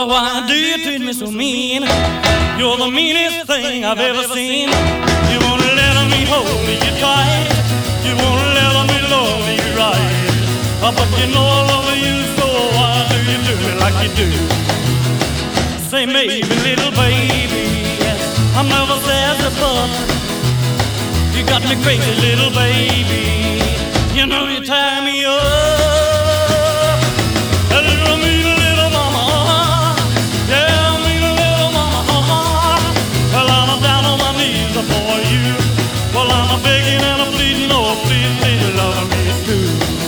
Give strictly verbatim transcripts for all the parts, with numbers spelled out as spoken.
Well, why do you treat me so mean? You're the meanest thing I've ever seen. You won't let me hold me tight. You won't let me love me right. Oh, but you know I love you, so why do you do me like you do? Say maybe, little baby, I'm never sad as fuck. You got me crazy, little baby. You know you tie me up. A little mean little mama. Yeah, mean little mama. Well, I'm down on my knees for you. Well, I'm begging and I'm pleading, oh, please, please love me too.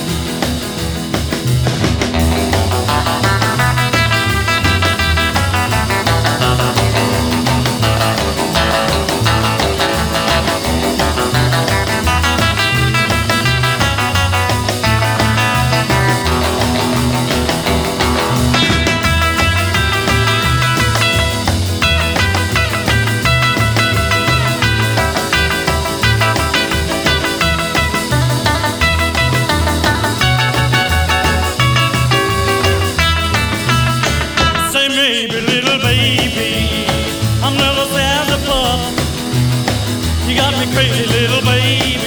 Maybe, little baby, I'm never sad as a pup. You got me crazy, little baby.